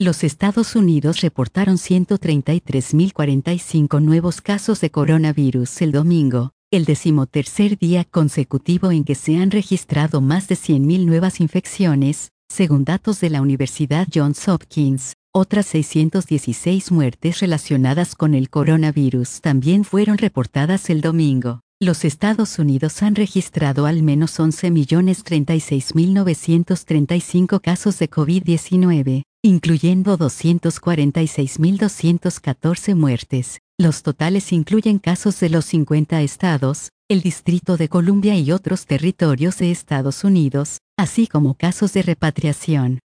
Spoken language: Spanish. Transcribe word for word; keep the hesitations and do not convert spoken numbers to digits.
Los Estados Unidos reportaron ciento treinta y tres mil cuarenta y cinco nuevos casos de coronavirus el domingo, el decimotercer día consecutivo en que se han registrado más de cien mil nuevas infecciones, según datos de la Universidad Johns Hopkins. Otras seiscientas dieciséis muertes relacionadas con el coronavirus también fueron reportadas el domingo. Los Estados Unidos han registrado al menos once millones treinta y seis mil novecientos treinta y cinco casos de COVID diecinueve, incluyendo doscientos cuarenta y seis mil doscientas catorce muertes. Los totales incluyen casos de los cincuenta estados, el Distrito de Columbia y otros territorios de Estados Unidos, así como casos de repatriación.